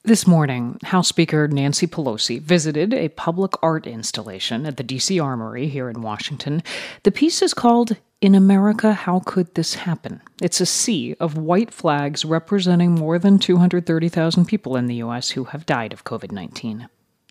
This morning, House Speaker Nancy Pelosi visited a public art installation at the D.C. Armory here in Washington. The piece is called "In America, How Could This Happen?" It's a sea of white flags representing more than 230,000 people in the U.S. who have died of COVID-19.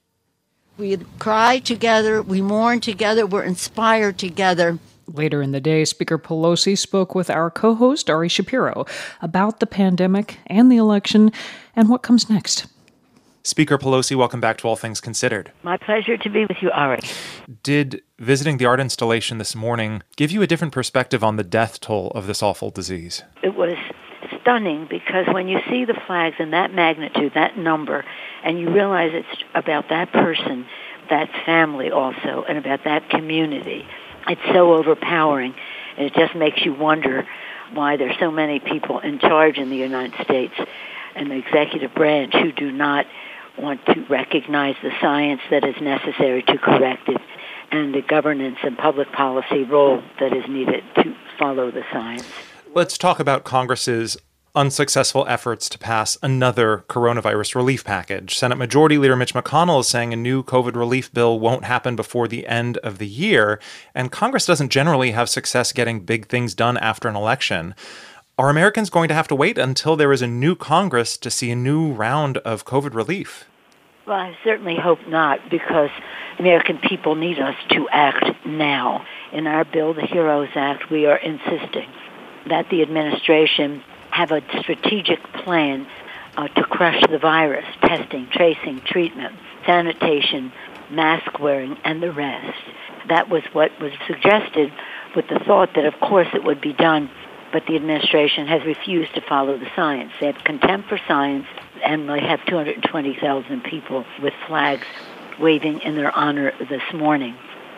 We cry together, we mourn together, we're inspired together. Later in the day, Speaker Pelosi spoke with our co-host, Ari Shapiro, about the pandemic and the election and what comes next. Speaker Pelosi, welcome back to All Things Considered. My pleasure to be with you, Ari. Did visiting the art installation this morning give you a different perspective on the death toll of this awful disease? It was stunning because when you see the flags in that magnitude, that number, and you realize it's about that person, that family also, and about that community, it's so overpowering, and it just makes you wonder why there's so many people in charge in the United States and the executive branch who do not want to recognize the science that is necessary to correct it and the governance and public policy role that is needed to follow the science. Let's talk about Congress's unsuccessful efforts to pass another coronavirus relief package. Senate Majority Leader Mitch McConnell is saying a new COVID relief bill won't happen before the end of the year, and Congress doesn't generally have success getting big things done after an election. Are Americans going to have to wait until there is a new Congress to see a new round of COVID relief? Well, I certainly hope not, because American people need us to act now. In our bill, the HEROES Act, we are insisting that the administration have a strategic plan to crush the virus: testing, tracing, treatment, sanitation, mask wearing, and the rest. That was what was suggested, with the thought that, of course, it would be done, but the administration has refused to follow the science. They have contempt for science, and they have 220,000 people with flags waving in their honor this morning.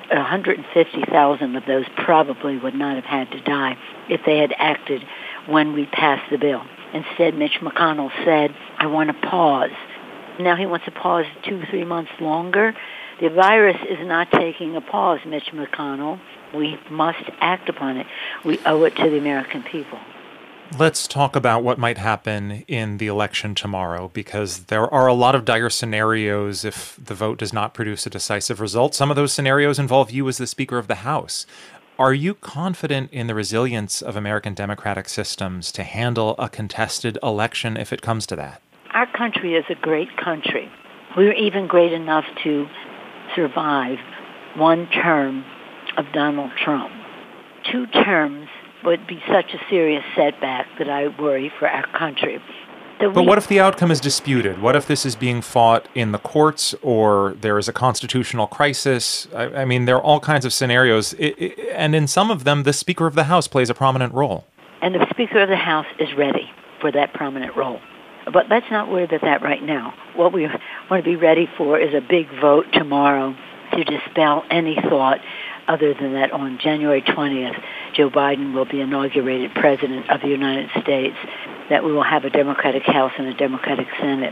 150,000 of those probably would not have had to die if they had acted when we passed the bill. Instead, Mitch McConnell said, "I want to pause." Now he wants to pause 2-3 months longer. The virus is not taking a pause, Mitch McConnell. We must act upon it. We owe it to the American people. Let's talk about what might happen in the election tomorrow, because there are a lot of dire scenarios if the vote does not produce a decisive result. Some of those scenarios involve you as the Speaker of the House. Are you confident in the resilience of American democratic systems to handle a contested election if it comes to that? Our country is a great country. We're even great enough to survive one term of Donald Trump. 2 terms would be such a serious setback that I worry for our country. But what if the outcome is disputed? What if this is being fought in the courts, or there is a constitutional crisis? I mean, there are all kinds of scenarios, and in some of them, the Speaker of the House plays a prominent role. And the Speaker of the House is ready for that prominent role. But let's not worry about that right now. What we want to be ready for is a big vote tomorrow to dispel any thought other than that on January 20th, Joe Biden will be inaugurated President of the United States, that we will have a Democratic House and a Democratic Senate.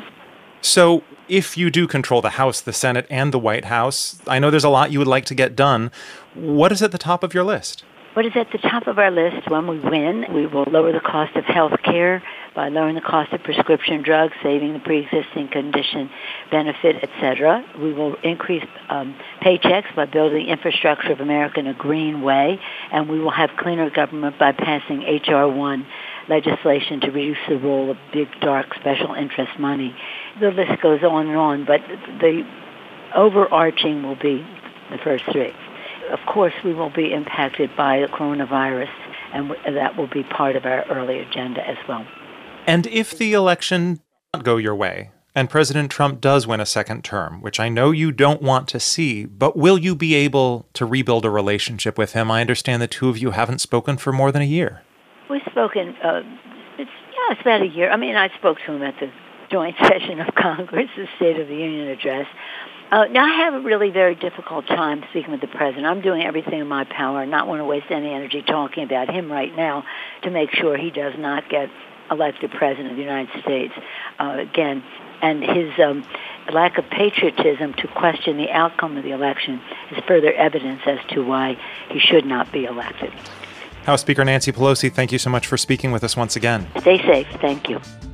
So if you do control the House, the Senate, and the White House, I know there's a lot you would like to get done. What is at the top of your list? What is at the top of our list? When we win, we will lower the cost of health care by lowering the cost of prescription drugs, saving the pre-existing condition benefit, etc. We will increase paychecks by building infrastructure of America in a green way, and we will have cleaner government by passing H.R. 1 legislation to reduce the role of big, dark, special interest money. The list goes on, but the overarching will be the first 3. Of course, we will be impacted by the coronavirus, and that will be part of our early agenda as well. And if the election doesn't go your way, and President Trump does win a second term, which I know you don't want to see, but will you be able to rebuild a relationship with him? I understand the 2 of you haven't spoken for more than a year. We've spoken, it's about a year. I mean, I spoke to him at the joint session of Congress, the State of the Union address. Now, I have a really very difficult time speaking with the president. I'm doing everything in my power and not want to waste any energy talking about him right now to make sure he does not get elected president of the United States again. And his lack of patriotism to question the outcome of the election is further evidence as to why he should not be elected. House Speaker Nancy Pelosi, thank you so much for speaking with us once again. Stay safe. Thank you.